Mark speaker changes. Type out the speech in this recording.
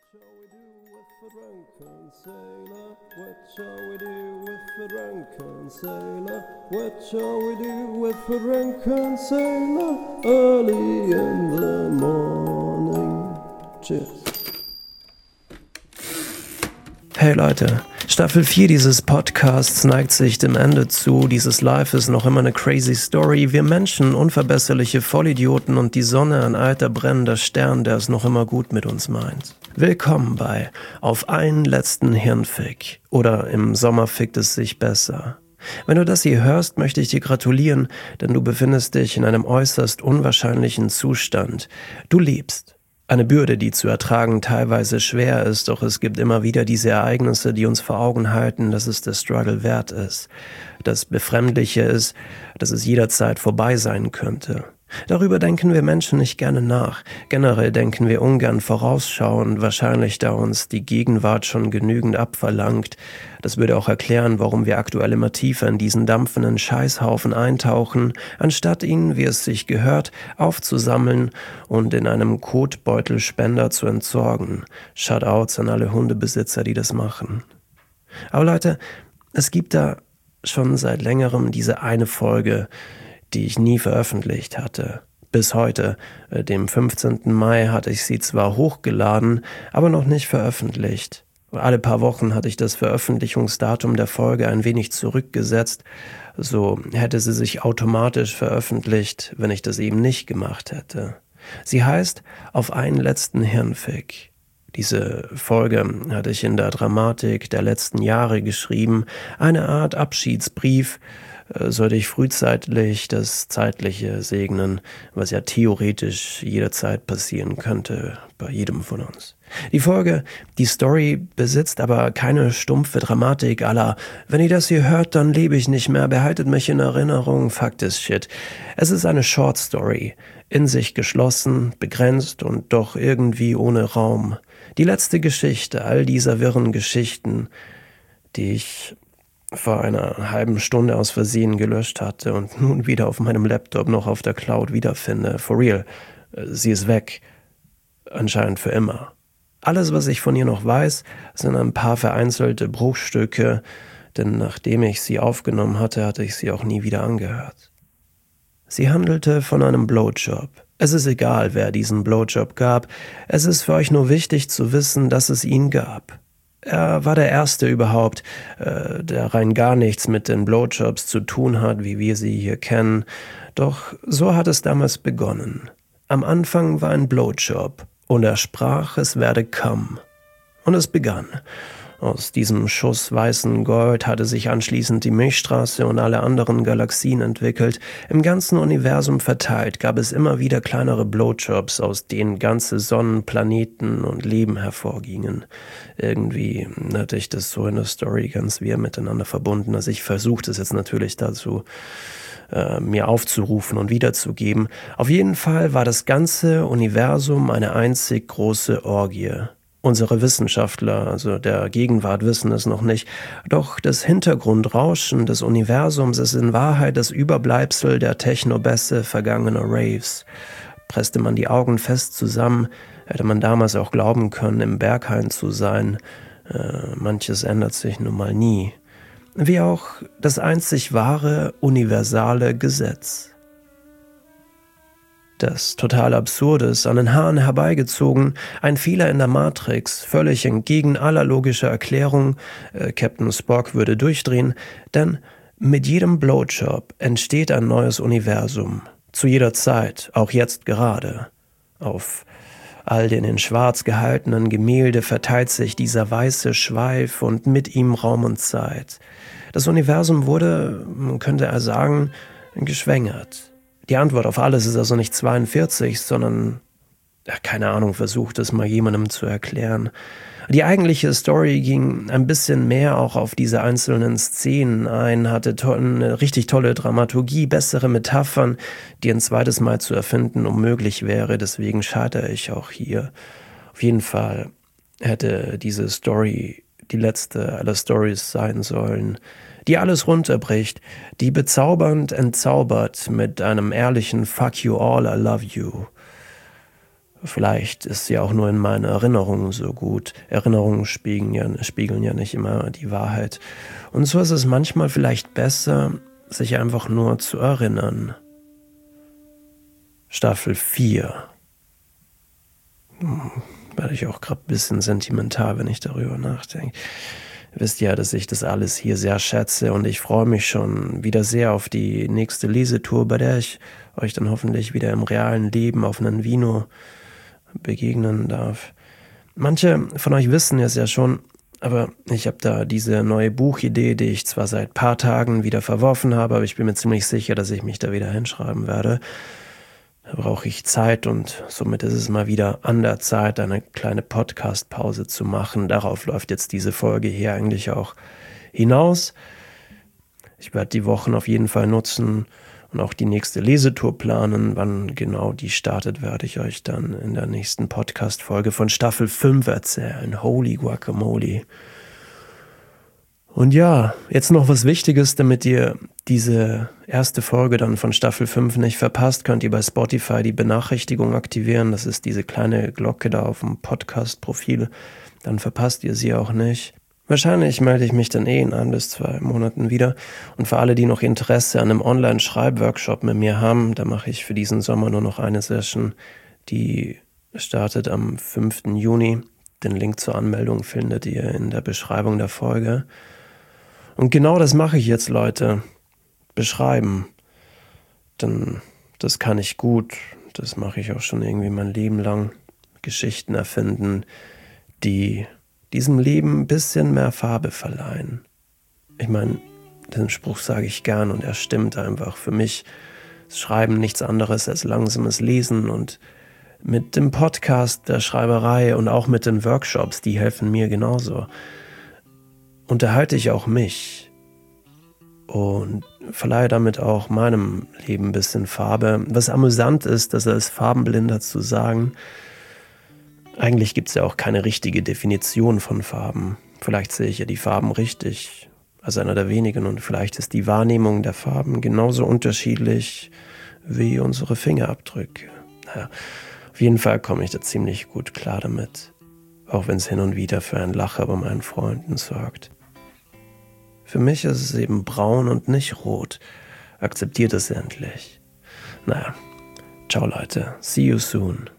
Speaker 1: shall we do with the drunken sailor? What shall we do with the drunken sailor? What shall we do with the drunken sailor? Early in the morning. Cheers.
Speaker 2: Hey Leute, Staffel 4 dieses Podcasts neigt sich dem Ende zu. Dieses Life ist noch immer eine crazy Story. Wir Menschen, unverbesserliche Vollidioten und die Sonne, ein alter brennender Stern, der es noch immer gut mit uns meint. Willkommen bei Auf einen letzten Hirnfick. Oder im Sommer fickt es sich besser. Wenn du das hier hörst, möchte ich dir gratulieren, denn du befindest dich in einem äußerst unwahrscheinlichen Zustand. Du lebst. Eine Bürde, die zu ertragen teilweise schwer ist, doch es gibt immer wieder diese Ereignisse, die uns vor Augen halten, dass es der Struggle wert ist. Das Befremdliche ist, dass es jederzeit vorbei sein könnte. Darüber denken wir Menschen nicht gerne nach. Generell denken wir ungern vorausschauend, wahrscheinlich da uns die Gegenwart schon genügend abverlangt. Das würde auch erklären, warum wir aktuell immer tiefer in diesen dampfenden Scheißhaufen eintauchen, anstatt ihn, wie es sich gehört, aufzusammeln und in einem Kotbeutelspender zu entsorgen. Shoutouts an alle Hundebesitzer, die das machen. Aber Leute, es gibt da schon seit längerem diese eine Folge, die ich nie veröffentlicht hatte. Bis heute, dem 15. Mai, hatte ich sie zwar hochgeladen, aber noch nicht veröffentlicht. Alle paar Wochen hatte ich das Veröffentlichungsdatum der Folge ein wenig zurückgesetzt, so hätte sie sich automatisch veröffentlicht, wenn ich das eben nicht gemacht hätte. Sie heißt Auf einen letzten Hirnfick. Diese Folge hatte ich in der Dramatik der letzten Jahre geschrieben, eine Art Abschiedsbrief, sollte ich frühzeitig das Zeitliche segnen, was ja theoretisch jederzeit passieren könnte, bei jedem von uns. Die Folge, die Story besitzt aber keine stumpfe Dramatik à la, wenn ihr das hier hört, dann lebe ich nicht mehr, behaltet mich in Erinnerung, fuck this shit. Es ist eine Short Story, in sich geschlossen, begrenzt und doch irgendwie ohne Raum. Die letzte Geschichte all dieser wirren Geschichten, die ich vor einer halben Stunde aus Versehen gelöscht hatte und nun wieder auf meinem Laptop noch auf der Cloud wiederfinde. For real. Sie ist weg. Anscheinend für immer. Alles, was ich von ihr noch weiß, sind ein paar vereinzelte Bruchstücke, denn nachdem ich sie aufgenommen hatte, hatte ich sie auch nie wieder angehört. Sie handelte von einem Blowjob. Es ist egal, wer diesen Blowjob gab. Es ist für euch nur wichtig zu wissen, dass es ihn gab. Er war der Erste überhaupt, der rein gar nichts mit den Blowjobs zu tun hat, wie wir sie hier kennen. Doch so hat es damals begonnen. Am Anfang war ein Blowjob und er sprach, es werde come. Und es begann. Aus diesem Schuss weißen Gold hatte sich anschließend die Milchstraße und alle anderen Galaxien entwickelt. Im ganzen Universum verteilt gab es immer wieder kleinere Blowjobs, aus denen ganze Sonnen, Planeten und Leben hervorgingen. Irgendwie hatte ich das so in der Story ganz wir miteinander verbunden. Also ich versuche das jetzt natürlich dazu mir aufzurufen und wiederzugeben. Auf jeden Fall war das ganze Universum eine einzig große Orgie. Unsere Wissenschaftler, also der Gegenwart, wissen es noch nicht. Doch das Hintergrundrauschen des Universums ist in Wahrheit das Überbleibsel der Technobässe vergangener Raves. Presste man die Augen fest zusammen, hätte man damals auch glauben können, im Berghain zu sein. Manches ändert sich nun mal nie. Wie auch das einzig wahre, universale Gesetz. Das total Absurde ist an den Haaren herbeigezogen, ein Fehler in der Matrix, völlig entgegen aller logischer Erklärung. Captain Spock würde durchdrehen, denn mit jedem Blowjob entsteht ein neues Universum. Zu jeder Zeit, auch jetzt gerade. Auf all den in schwarz gehaltenen Gemälde verteilt sich dieser weiße Schweif und mit ihm Raum und Zeit. Das Universum wurde, man könnte sagen, geschwängert. Die Antwort auf alles ist also nicht 42, sondern, keine Ahnung, versucht es mal jemandem zu erklären. Die eigentliche Story ging ein bisschen mehr auch auf diese einzelnen Szenen ein, hatte eine richtig tolle Dramaturgie, bessere Metaphern, die ein zweites Mal zu erfinden unmöglich wäre, deswegen scheitere ich auch hier. Auf jeden Fall hätte diese Story die letzte aller Stories sein sollen, die alles runterbricht, die bezaubernd entzaubert mit einem ehrlichen Fuck you all, I love you. Vielleicht ist sie auch nur in meinen Erinnerungen so gut. Erinnerungen spiegeln ja nicht immer die Wahrheit. Und so ist es manchmal vielleicht besser, sich einfach nur zu erinnern. Staffel 4. Werde ich auch gerade ein bisschen sentimental, wenn ich darüber nachdenke. Ihr wisst ja, dass ich das alles hier sehr schätze und ich freue mich schon wieder sehr auf die nächste Lesetour, bei der ich euch dann hoffentlich wieder im realen Leben auf einen Vino begegnen darf. Manche von euch wissen es ja schon, aber ich habe da diese neue Buchidee, die ich zwar seit ein paar Tagen wieder verworfen habe, aber ich bin mir ziemlich sicher, dass ich mich da wieder hinschreiben werde. Da brauche ich Zeit und somit ist es mal wieder an der Zeit, eine kleine Podcast-Pause zu machen. Darauf läuft jetzt diese Folge hier eigentlich auch hinaus. Ich werde die Wochen auf jeden Fall nutzen und auch die nächste Lesetour planen. Wann genau die startet, werde ich euch dann in der nächsten Podcast-Folge von Staffel 5 erzählen. Holy Guacamole. Und ja, jetzt noch was Wichtiges, damit ihr diese erste Folge dann von Staffel 5 nicht verpasst, könnt ihr bei Spotify die Benachrichtigung aktivieren. Das ist diese kleine Glocke da auf dem Podcast-Profil. Dann verpasst ihr sie auch nicht. Wahrscheinlich melde ich mich dann in 1 bis 2 Monaten wieder. Und für alle, die noch Interesse an einem Online-Schreibworkshop mit mir haben, da mache ich für diesen Sommer nur noch eine Session, die startet am 5. Juni. Den Link zur Anmeldung findet ihr in der Beschreibung der Folge. Und genau das mache ich jetzt, Leute. Beschreiben. Denn das kann ich gut. Das mache ich auch schon irgendwie mein Leben lang. Geschichten erfinden, die diesem Leben ein bisschen mehr Farbe verleihen. Ich meine, den Spruch sage ich gern und er stimmt einfach. Für mich ist Schreiben nichts anderes als langsames Lesen und mit dem Podcast, der Schreiberei und auch mit den Workshops, die helfen mir genauso. Unterhalte ich auch mich und verleihe damit auch meinem Leben ein bisschen Farbe. Was amüsant ist, das als Farbenblinder zu sagen, eigentlich gibt es ja auch keine richtige Definition von Farben. Vielleicht sehe ich ja die Farben richtig, als einer der wenigen, und vielleicht ist die Wahrnehmung der Farben genauso unterschiedlich wie unsere Fingerabdrücke. Naja, auf jeden Fall komme ich da ziemlich gut klar damit, auch wenn es hin und wieder für ein Lacher bei meinen Freunden sorgt. Für mich ist es eben braun und nicht rot. Akzeptiert es endlich. Naja, ciao Leute, see you soon.